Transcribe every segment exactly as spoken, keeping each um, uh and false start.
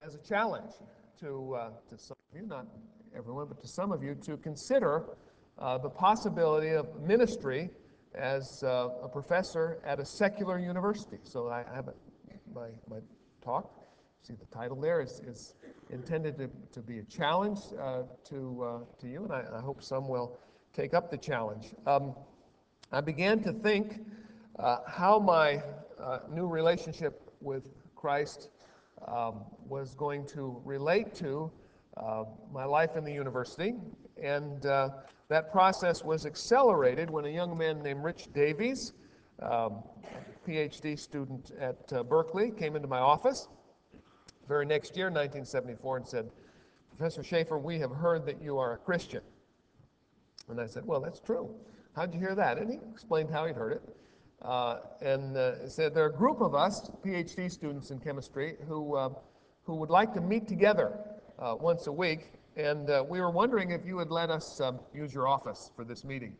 as a challenge to, uh, to some of you, not everyone, but to some of you, to consider uh, the possibility of ministry as uh, a professor at a secular university. So I, I have a, my, my talk, see the title there, is, is intended to, to be a challenge uh, to, uh, to you, and I, I hope some will take up the challenge. Um, I began to think uh, how my uh, new relationship with Christ um, was going to relate to uh, my life in the university, and uh, that process was accelerated when a young man named Rich Davies, um, PhD student at uh, Berkeley, came into my office the very next year, nineteen seventy-four, and said, "Professor Schaefer, we have heard that you are a Christian." And I said, "Well, that's true. How'd you hear that?" And he explained how he'd heard it. Uh, and uh, said, "There are a group of us, PhD students in chemistry, who, uh, who would like to meet together uh, once a week, and uh, we were wondering if you would let us um, use your office for this meeting."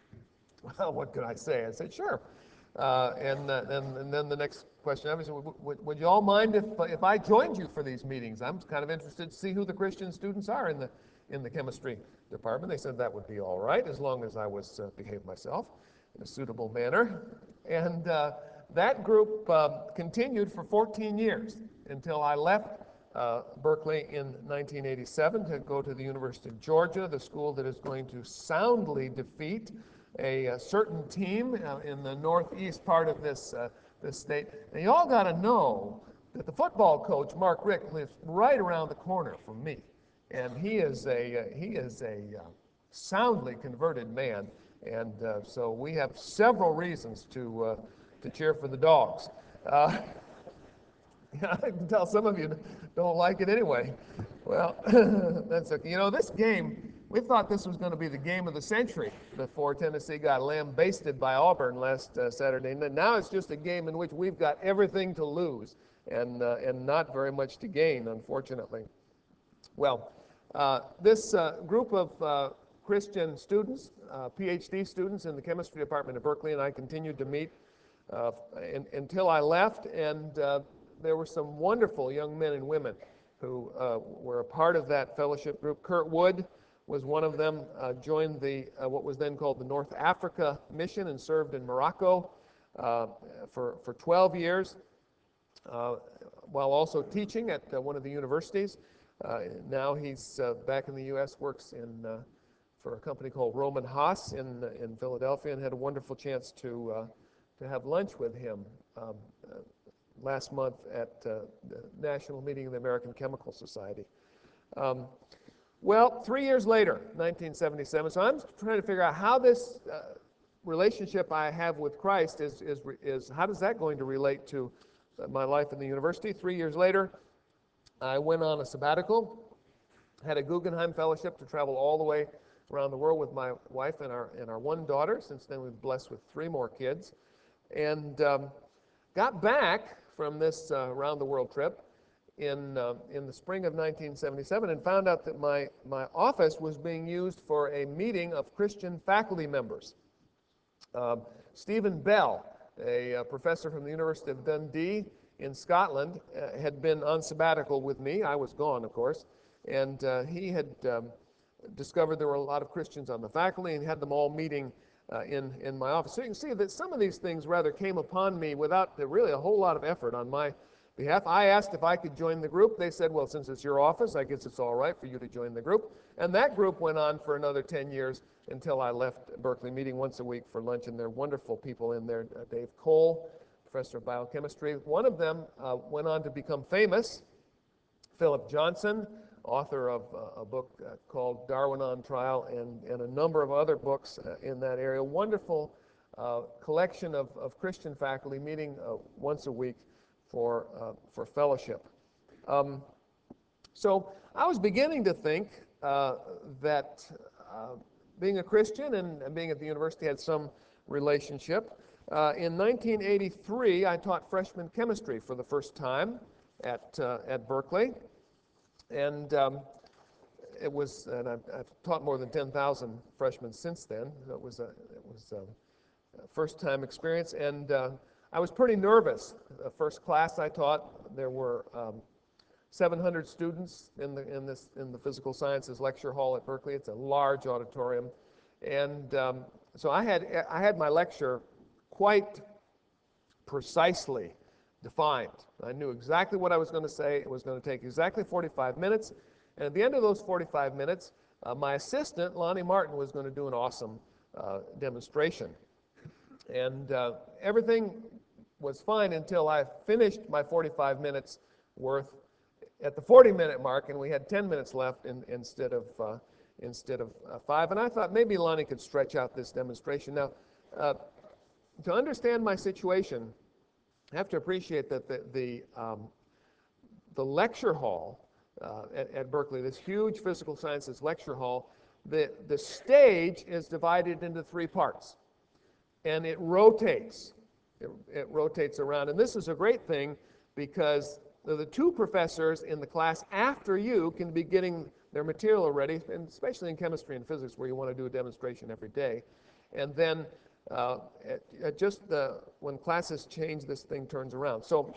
Well, what could I say? I said, "Sure." Uh, and, uh, and, and then the next question, obviously, would, would, would you all mind if, if I joined you for these meetings? I'm kind of interested to see who the Christian students are in the, in the chemistry department. They said that would be all right, as long as I was uh, behaved myself in a suitable manner. And uh, that group uh, continued for fourteen years until I left uh, Berkeley in nineteen eighty-seven to go to the University of Georgia, the school that is going to soundly defeat a, a certain team uh, in the northeast part of this, uh, this state. And you all got to know that the football coach, Mark Richt, lives right around the corner from me. And he is a, uh, he is a uh, soundly converted man. And uh, so we have several reasons to, uh, to cheer for the Dogs. Uh, yeah, I can tell some of you don't like it anyway. Well, that's okay. You know, this game, we thought this was going to be the game of the century before Tennessee got lambasted by Auburn last uh, Saturday. And now it's just a game in which we've got everything to lose and, uh, and not very much to gain, unfortunately. Well, uh, this uh, group of uh, Christian students, uh, PhD students in the chemistry department at Berkeley, and I continued to meet uh, in, until I left, and uh, there were some wonderful young men and women who uh, were a part of that fellowship group. Kurt Wood was one of them, uh, joined the uh, what was then called the North Africa Mission and served in Morocco uh, for, for twelve years, uh, while also teaching at uh, one of the universities. Uh, now he's uh, back in the U S, works in uh, for a company called Roman Haas in uh, in Philadelphia, and had a wonderful chance to uh, to have lunch with him um, uh, last month at uh, the national meeting of the American Chemical Society. Um, well, three years later, nineteen seventy-seven. So I'm trying to figure out how this uh, relationship I have with Christ is is is how does that going to relate to uh, my life in the university? Three years later, I went on a sabbatical, had a Guggenheim Fellowship to travel all the way around the world with my wife and our and our one daughter. Since then, we've been blessed with three more kids, and um, got back from this uh, around the world trip in uh, in the spring of nineteen seventy-seven, and found out that my my office was being used for a meeting of Christian faculty members. Um, Stephen Bell, a, a professor from the University of Dundee in Scotland, uh, had been on sabbatical with me. I was gone, of course, and uh, he had um, discovered there were a lot of Christians on the faculty and had them all meeting uh, in, in my office. So you can see that some of these things rather came upon me without uh, really a whole lot of effort on my behalf. I asked if I could join the group. They said, "Well, since it's your office, I guess it's all right for you to join the group." And that group went on for another ten years until I left Berkeley, meeting once a week for lunch, and there are wonderful people in there. Uh, Dave Cole, professor of biochemistry. One of them uh, went on to become famous, Philip Johnson, author of uh, a book uh, called Darwin on Trial, and, and a number of other books uh, in that area. Wonderful uh, collection of, of Christian faculty meeting uh, once a week for, uh, for fellowship. Um, so I was beginning to think uh, that uh, being a Christian and, and being at the university had some relationship. Uh, in nineteen eighty-three, I taught freshman chemistry for the first time at, uh, at Berkeley. And um, it was, and I've, I've taught more than ten thousand freshmen since then. It was a, it was a first-time experience, and uh, I was pretty nervous. The first class I taught, there were um, seven hundred students in the in this in the physical sciences lecture hall at Berkeley. It's a large auditorium, and um, so I had I had my lecture quite precisely defined. I knew exactly what I was going to say. It was going to take exactly forty-five minutes, and at the end of those forty-five minutes, uh, my assistant Lonnie Martin was going to do an awesome uh, demonstration, and uh, everything was fine until I finished my forty-five minutes worth at the forty minute mark, and we had ten minutes left in, instead of uh, instead of uh, five. And I thought maybe Lonnie could stretch out this demonstration. Now, uh, to understand my situation, I have to appreciate that the the, um, the lecture hall uh, at, at Berkeley, this huge physical sciences lecture hall, the the stage is divided into three parts, and it rotates. It, it rotates around, and this is a great thing because the two professors in the class after you can be getting their material ready, and especially in chemistry and physics where you want to do a demonstration every day. And then uh, at, at just the, when classes change, this thing turns around. So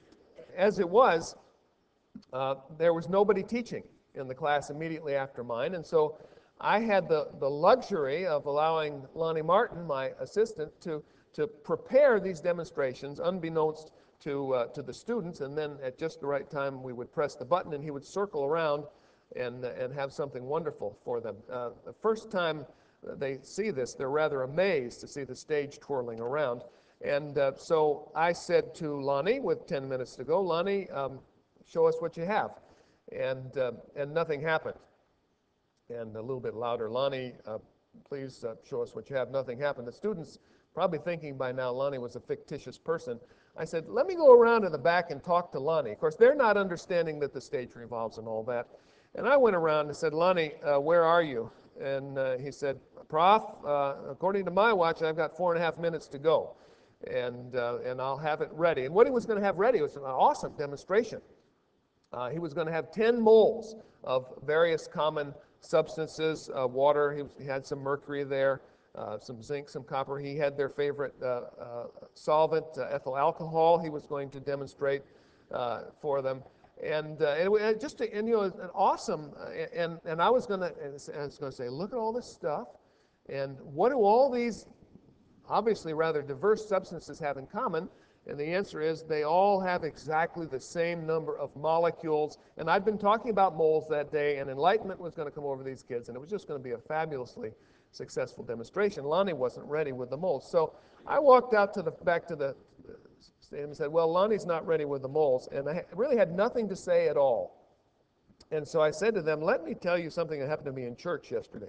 as it was, uh, there was nobody teaching in the class immediately after mine. And so I had the, the luxury of allowing Lonnie Martin, my assistant, to, to prepare these demonstrations unbeknownst to, uh, to the students, and then at just the right time we would press the button and he would circle around and, uh, and have something wonderful for them. Uh, the first time they see this, they're rather amazed to see the stage twirling around. And uh, so I said to Lonnie, with ten minutes to go, Lonnie, um, show us what you have. And, uh, and nothing happened. And a little bit louder, Lonnie, uh, please uh, show us what you have. Nothing happened. The students probably thinking by now Lonnie was a fictitious person. I said, let me go around in the back and talk to Lonnie. Of course, they're not understanding that the stage revolves and all that. And I went around and said, Lonnie, uh, where are you? And uh, he said, Prof, uh, according to my watch, I've got four and a half minutes to go. And, uh, and I'll have it ready. And what he was going to have ready was an awesome demonstration. Uh, he was going to have ten moles of various common substances, uh, water, he, was, he had some mercury there, uh, some zinc, some copper. He had their favorite uh, uh, solvent, uh, ethyl alcohol, he was going to demonstrate uh, for them. And, uh, and it, just to, and, you know, an awesome, uh, and, and I was going to, I was going to say, look at all this stuff, and what do all these obviously rather diverse substances have in common? And the answer is they all have exactly the same number of molecules. And I'd been talking about moles that day, and enlightenment was going to come over these kids, and it was just going to be a fabulously successful demonstration. Lonnie wasn't ready with the moles. So I walked out to the back to the stadium and said, well, Lonnie's not ready with the moles. And I really had nothing to say at all. And so I said to them, let me tell you something that happened to me in church yesterday.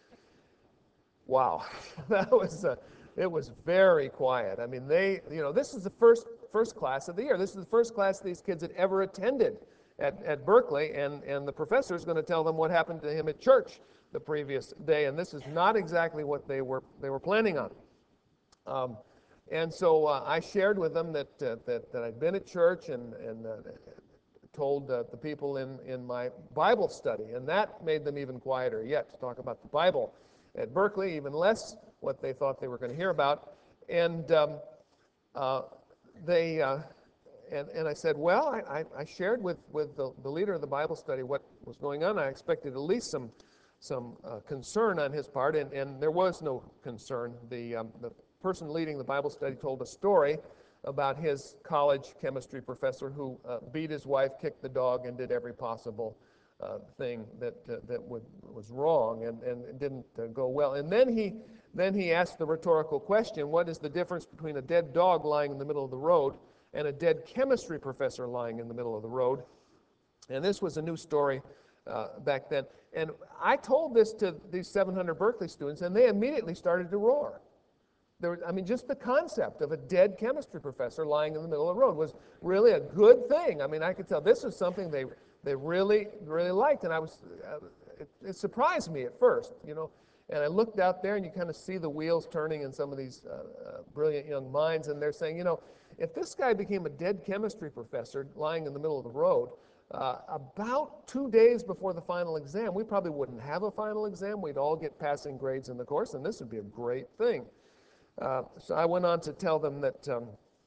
Wow, that was uh, it was very quiet. I mean, they, you know, this is the first first class of the year. This is the first class these kids had ever attended at, at Berkeley, and, and the professor is going to tell them what happened to him at church the previous day, and this is not exactly what they were they were planning on. Um, and so uh, I shared with them that, uh, that that I'd been at church and and uh, told uh, the people in in my Bible study, and that made them even quieter yet to talk about the Bible at Berkeley, even less what they thought they were going to hear about. And um, uh, they, uh, and, and I said, well, I, I shared with, with the, the leader of the Bible study what was going on. I expected at least some, some uh, concern on his part, and, and there was no concern. The, um, the person leading the Bible study told a story about his college chemistry professor who uh, beat his wife, kicked the dog, and did every possible Uh, thing that uh, that would, was wrong and, and it didn't uh, go well. And then he then he asked the rhetorical question, what is the difference between a dead dog lying in the middle of the road and a dead chemistry professor lying in the middle of the road? And this was a new story uh, back then. And I told this to these seven hundred Berkeley students, and they immediately started to roar. There was, I mean, just the concept of a dead chemistry professor lying in the middle of the road was really a good thing. I mean, I could tell this was something they they really, really liked, and I was, uh, it, it surprised me at first, you know. And I looked out there, and you kind of see the wheels turning in some of these uh, uh, brilliant young minds, and they're saying, you know, if this guy became a dead chemistry professor lying in the middle of the road, uh, about two days before the final exam, we probably wouldn't have a final exam. We'd all get passing grades in the course, and this would be a great thing. Uh, so I went on to tell them that um,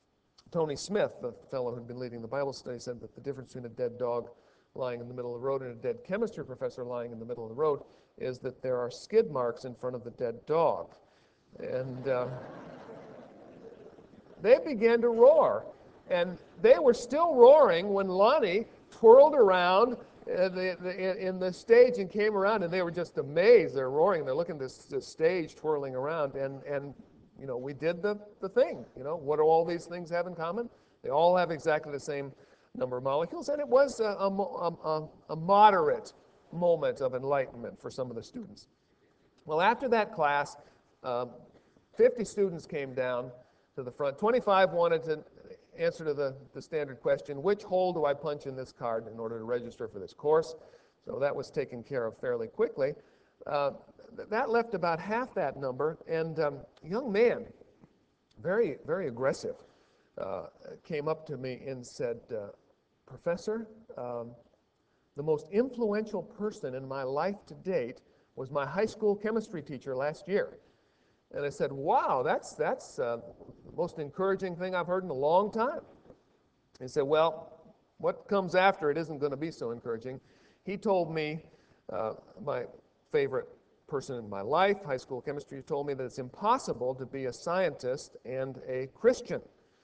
Tony Smith, the fellow who'd been leading the Bible study, said that the difference between a dead dog lying in the middle of the road and a dead chemistry professor lying in the middle of the road is that there are skid marks in front of the dead dog. And uh, they began to roar. And they were still roaring when Lonnie twirled around in the, the, in the stage and came around, and they were just amazed. They're roaring. They're looking at this, this stage twirling around. And, and you know, we did the, the thing. You know, what do all these things have in common? They all have exactly the same number of molecules. And it was a, a, a, a moderate moment of enlightenment for some of the students. Well, after that class, um, fifty students came down to the front. twenty-five wanted to answer to the, the standard question, which hole do I punch in this card in order to register for this course? So that was taken care of fairly quickly. Uh, th that left about half that number, and um, a young man, very, very aggressive, uh, came up to me and said, uh, Professor, um, the most influential person in my life to date was my high school chemistry teacher last year. And I said, wow, that's, that's uh, the most encouraging thing I've heard in a long time. He said, well, what comes after it isn't going to be so encouraging. He told me, uh, my favorite person in my life, high school chemistry, told me that it's impossible to be a scientist and a Christian.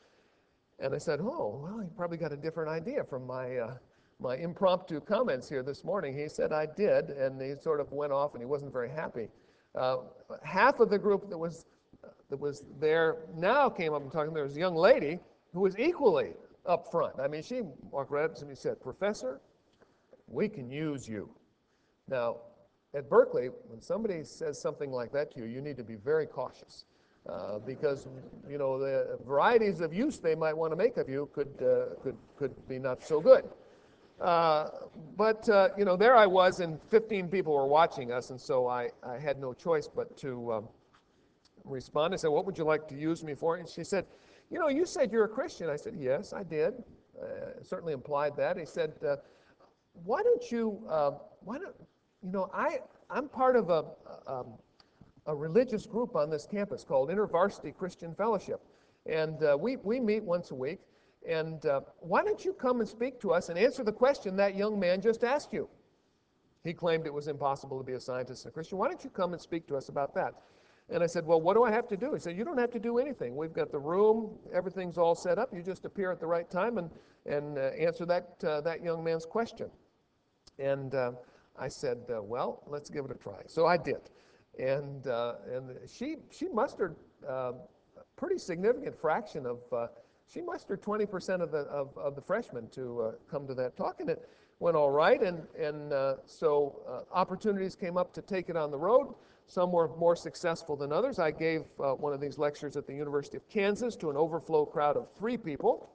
And I said, oh, well, he probably got a different idea from my, uh, my impromptu comments here this morning. He said I did, and he sort of went off, and he wasn't very happy. Uh, half of the group that was, uh, that was there now came up and talking. There was a young lady who was equally up front. I mean, she walked right up to me and said, Professor, we can use you. Now, at Berkeley, when somebody says something like that to you, you need to be very cautious. Uh, because, you know, the varieties of use they might want to make of you could, uh, could, could be not so good. Uh, but, uh, you know, there I was, and fifteen people were watching us, and so I, I had no choice but to um, respond. I said, what would you like to use me for? And she said, you know, you said you're a Christian. I said, yes, I did. Uh, certainly implied that. He said, uh, why don't you, uh, why don't, you know, I, I'm part of a, um, a religious group on this campus called InterVarsity Christian Fellowship. And uh, we, we meet once a week. And uh, why don't you come and speak to us and answer the question that young man just asked you? He claimed it was impossible to be a scientist and a Christian. Why don't you come and speak to us about that? And I said, well, what do I have to do? He said, you don't have to do anything. We've got the room. Everything's all set up. You just appear at the right time and, and uh, answer that, uh, that young man's question. And uh, I said, uh, well, let's give it a try. So I did. And, uh, and she, she mustered uh, a pretty significant fraction of, uh, she mustered twenty percent of the, of, of the freshmen to uh, come to that talk, and it went all right. And, and uh, so uh, opportunities came up to take it on the road. Some were more successful than others. I gave uh, one of these lectures at the University of Kansas to an overflow crowd of three people.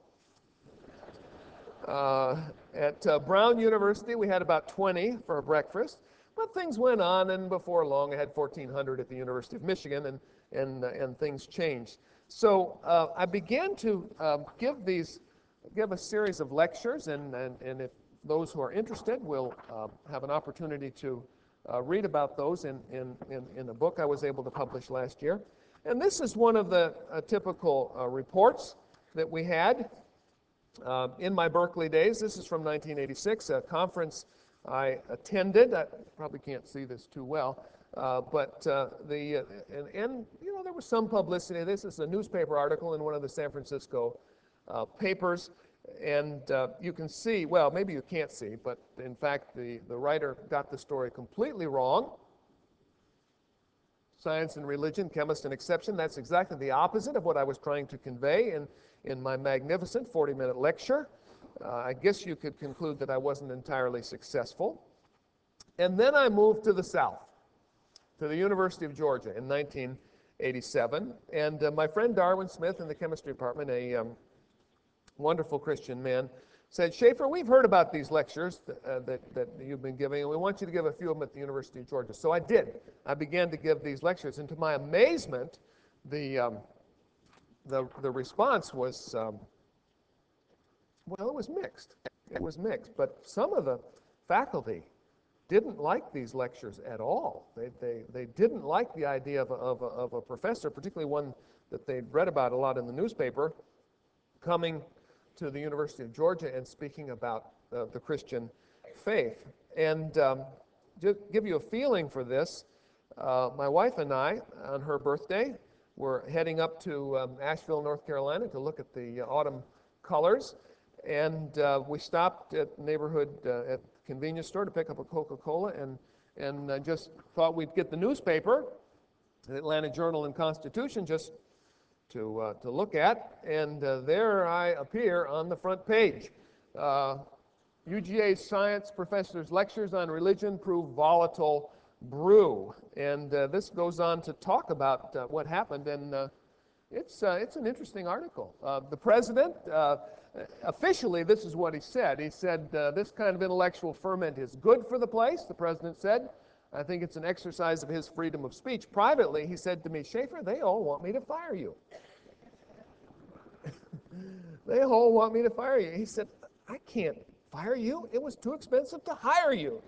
Uh, at uh, Brown University, we had about twenty for a breakfast. But things went on, and before long, I had fourteen hundred at the University of Michigan, and, and, uh, and things changed. So uh, I began to um, give these, give a series of lectures, and, and, and if those who are interested will uh, have an opportunity to uh, read about those in, in, in, in a book I was able to publish last year. And this is one of the uh, typical uh, reports that we had uh, in my Berkeley days. This is from nineteen eighty-six, a conference I attended. I probably can't see this too well, uh, but uh, the uh, and, and you know there was some publicity. This is a newspaper article in one of the San Francisco uh, papers, and uh, you can see. Well, maybe you can't see, but in fact, the the writer got the story completely wrong. Science and religion, chemist an exception. That's exactly the opposite of what I was trying to convey in in my magnificent forty-minute lecture. Uh, I guess you could conclude that I wasn't entirely successful. And then I moved to the South, to the University of Georgia in nineteen eighty-seven. And uh, my friend Darwin Smith in the chemistry department, a um, wonderful Christian man, said, Schaefer, we've heard about these lectures that, uh, that, that you've been giving, and we want you to give a few of them at the University of Georgia. So I did. I began to give these lectures, and to my amazement, the, um, the, the response was, um, well, it was mixed. It was mixed, but some of the faculty didn't like these lectures at all. They, they, they didn't like the idea of a, of, a, of a professor, particularly one that they'd read about a lot in the newspaper, coming to the University of Georgia and speaking about uh, the Christian faith. And um, to give you a feeling for this, uh, my wife and I, on her birthday, were heading up to um, Asheville, North Carolina to look at the uh, autumn colors. And uh, we stopped at the neighborhood uh, at the convenience store to pick up a Coca-Cola, and, and uh, just thought we'd get the newspaper, the Atlanta Journal and Constitution, just to, uh, to look at. And uh, there I appear on the front page. Uh, U G A science professor's lectures on religion prove volatile brew. And uh, this goes on to talk about uh, what happened, and uh, it's, uh, it's an interesting article. Uh, the president, uh, officially, this is what he said. He said, uh, this kind of intellectual ferment is good for the place, the president said. I think it's an exercise of his freedom of speech. Privately, he said to me, Schaefer, they all want me to fire you. They all want me to fire you. He said, I can't fire you. It was too expensive to hire you.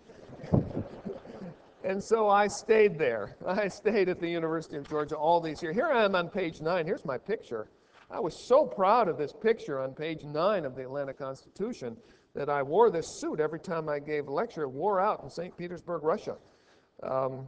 And so I stayed there. I stayed at the University of Georgia all these years. Here I am on page nine. Here's my picture. I was so proud of this picture on page nine of the Atlanta Constitution that I wore this suit every time I gave a lecture. It wore out in Saint Petersburg, Russia. Um,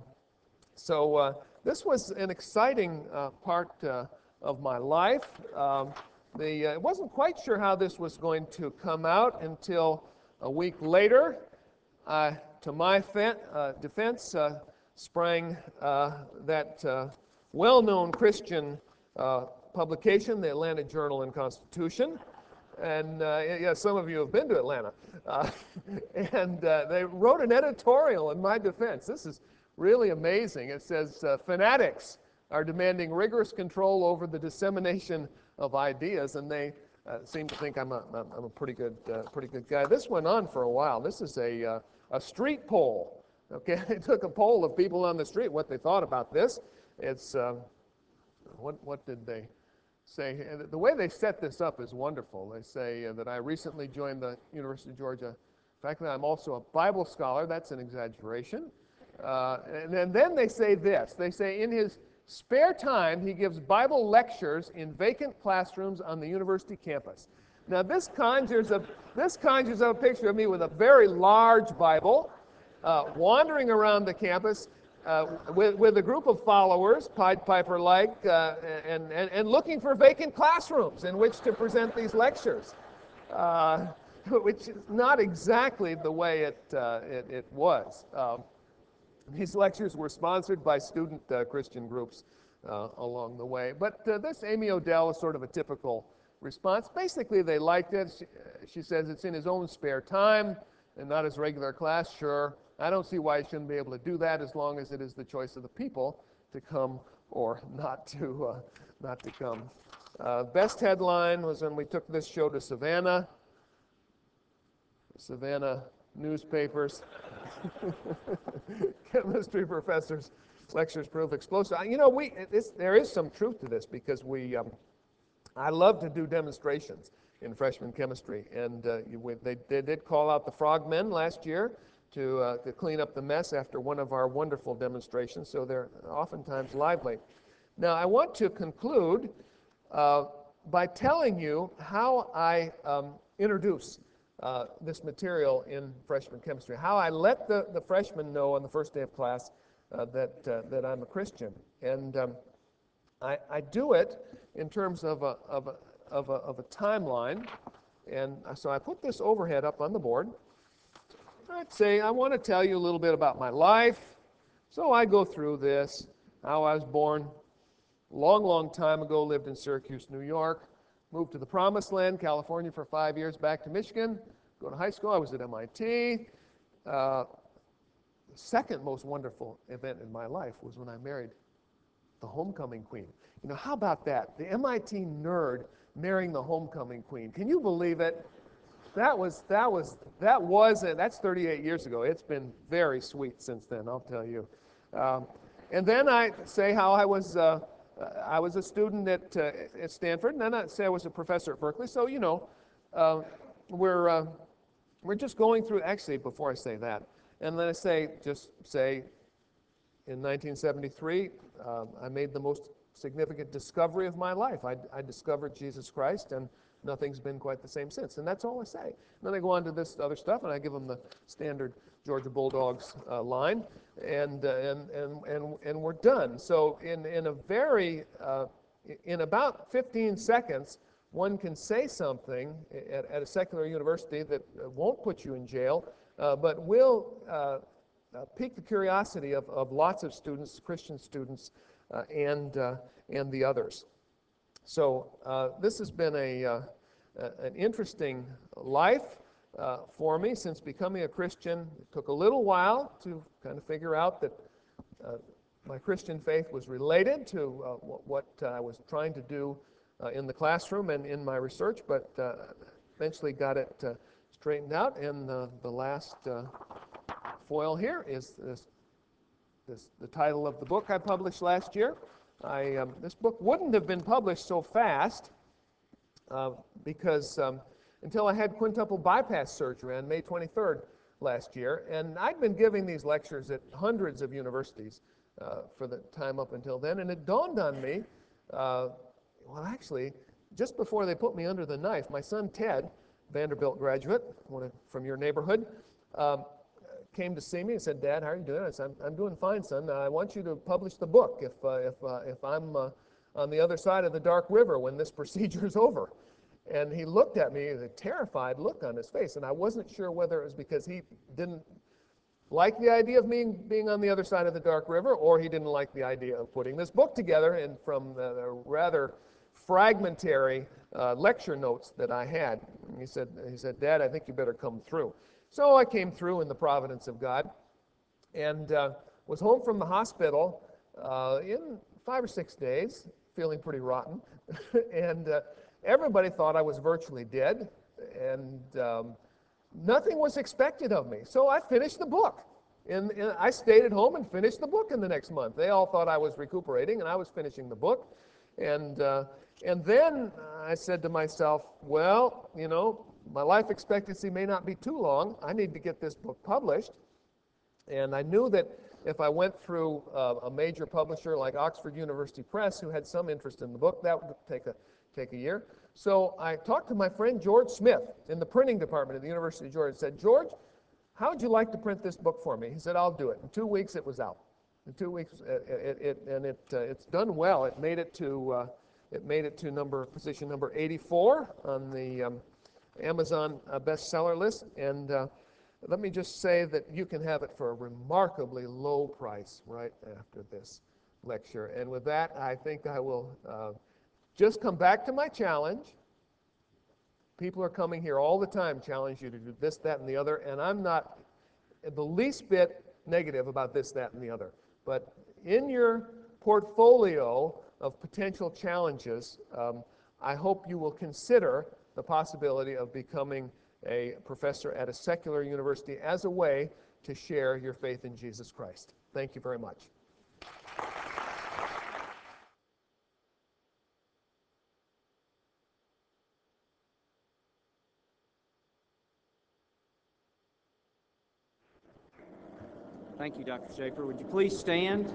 so uh, this was an exciting uh, part uh, of my life. Um, the, uh, I wasn't quite sure how this was going to come out until a week later. Uh, to my fe- uh, defense, uh, sprang uh, that uh, well-known Christian uh, publication, the Atlanta Journal and Constitution. And uh, yeah, some of you have been to Atlanta. Uh, and uh, they wrote an editorial in my defense. This is really amazing. It says, uh, fanatics are demanding rigorous control over the dissemination of ideas, and they uh, seem to think I'm a, I'm a pretty good, uh, pretty good guy. This went on for a while. This is a, uh, a street poll. Okay, they took a poll of people on the street, what they thought about this. It's, uh, what, what did they say? And the way they set this up is wonderful. They say uh, that I recently joined the University of Georgia faculty. I'm also a Bible scholar. That's an exaggeration. Uh, and, and then they say this. They say in his spare time, he gives Bible lectures in vacant classrooms on the university campus. Now, this conjures up, this conjures up a picture of me with a very large Bible, uh, wandering around the campus uh, with, with a group of followers, Pied Piper-like, uh, and, and, and looking for vacant classrooms in which to present these lectures, uh, which is not exactly the way it, uh, it, it was. Um, These lectures were sponsored by student uh, Christian groups uh, along the way. But uh, this Amy Odell is sort of a typical response. Basically, they liked it. She, she says it's in his own spare time and not his regular class. Sure, I don't see why he shouldn't be able to do that as long as it is the choice of the people to come or not to, uh, not to come. Uh, best headline was when we took this show to Savannah. Savannah newspapers. Chemistry professors' lectures prove explosive. You know, we this, there is some truth to this because we, um, I love to do demonstrations in freshman chemistry, and uh, we, they, they did call out the frogmen last year to, uh, to clean up the mess after one of our wonderful demonstrations, so they're oftentimes lively. Now, I want to conclude uh, by telling you how I um, introduce Uh, this material in freshman chemistry, how I let the, the freshmen know on the first day of class uh, that, uh, that I'm a Christian. And um, I, I do it in terms of a, of, a, of, a, of a timeline. And so I put this overhead up on the board. I'd say I want to tell you a little bit about my life. So I go through this, how I was born long, long time ago, lived in Syracuse, New York. Moved to the Promised Land, California for five years, back to Michigan. Go to high school, I was at M I T. Uh, the second most wonderful event in my life was when I married the homecoming queen. You know, how about that? The M I T nerd marrying the homecoming queen. Can you believe it? That was, that was, that was, uh, that's thirty-eight years ago. It's been very sweet since then, I'll tell you. Um, and then I say how I was, uh, I was a student at, uh, at Stanford, and then I say I was a professor at Berkeley. So, you know, uh, we're, uh, we're just going through, actually, before I say that, and then I say, just say, in nineteen seventy-three, um, I made the most significant discovery of my life. I, I discovered Jesus Christ, and nothing's been quite the same since. And that's all I say. And then I go on to this other stuff, and I give them the standard Georgia Bulldogs uh, line, and, uh, and, and, and, and we're done. So in, in a very, uh, in about fifteen seconds, one can say something at, at a secular university that won't put you in jail, uh, but will uh, uh, pique the curiosity of, of lots of students, Christian students, uh, and, uh, and the others. So uh, this has been a, uh, an interesting life uh, for me since becoming a Christian. It took a little while to kind of figure out that uh, my Christian faith was related to uh, what I was trying to do uh, in the classroom and in my research, but uh, eventually got it uh, straightened out. And uh, the last uh, foil here is this, this, the title of the book I published last year. I, um, this book wouldn't have been published so fast uh, because um, until I had quintuple bypass surgery on May twenty-third last year, and I'd been giving these lectures at hundreds of universities uh, for the time up until then, and it dawned on me, uh, well actually, just before they put me under the knife, my son Ted, Vanderbilt graduate, one of, from your neighborhood, um, came to see me and said, "Dad, how are you doing?" I said, I'm, I'm doing fine, son. I want you to publish the book if, uh, if, uh, if I'm uh, on the other side of the dark river when this procedure is over. And he looked at me with a terrified look on his face, and I wasn't sure whether it was because he didn't like the idea of me being on the other side of the dark river, or he didn't like the idea of putting this book together and from the, the rather fragmentary uh, lecture notes that I had. And he said, he said, "Dad, I think you better come through." So I came through in the providence of God, and uh, was home from the hospital uh, in five or six days, feeling pretty rotten. and uh, everybody thought I was virtually dead, and um, nothing was expected of me. So I finished the book. And, and I stayed at home and finished the book in the next month. They all thought I was recuperating, and I was finishing the book. And, uh, and then I said to myself, well, you know, my life expectancy may not be too long. I need to get this book published. And I knew that if I went through uh, a major publisher like Oxford University Press, who had some interest in the book, that would take a, take a year. So I talked to my friend George Smith in the printing department at the University of Georgia and said, "George, how would you like to print this book for me?" He said, "I'll do it." In two weeks, it was out. In two weeks, it, it, it, and it, uh, it's done well. It made it to, uh, it made it to number position number eighty-four on the um, Amazon uh, bestseller list. And uh, let me just say that you can have it for a remarkably low price right after this lecture. And with that, I think I will uh, just come back to my challenge. People are coming here all the time, challenge you to do this, that, and the other, and I'm not the least bit negative about this, that, and the other. But in your portfolio of potential challenges, um, I hope you will consider the possibility of becoming a professor at a secular university as a way to share your faith in Jesus Christ. Thank you very much. Thank you, Doctor Schaefer. Would you please stand?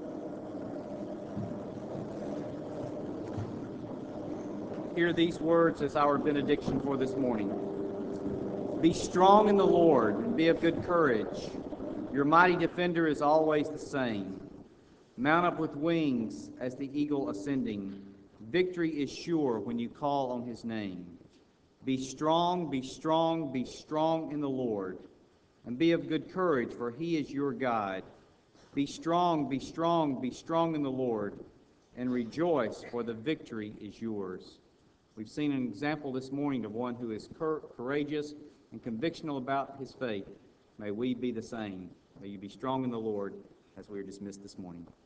Hear these words as our benediction for this morning. Be strong in the Lord and be of good courage. Your mighty defender is always the same. Mount up with wings as the eagle ascending. Victory is sure when you call on his name. Be strong, be strong, be strong in the Lord, and be of good courage, for he is your guide. Be strong, be strong, be strong in the Lord, and rejoice, for the victory is yours. We've seen an example this morning of one who is courageous and convictional about his faith. May we be the same. May you be strong in the Lord as we are dismissed this morning.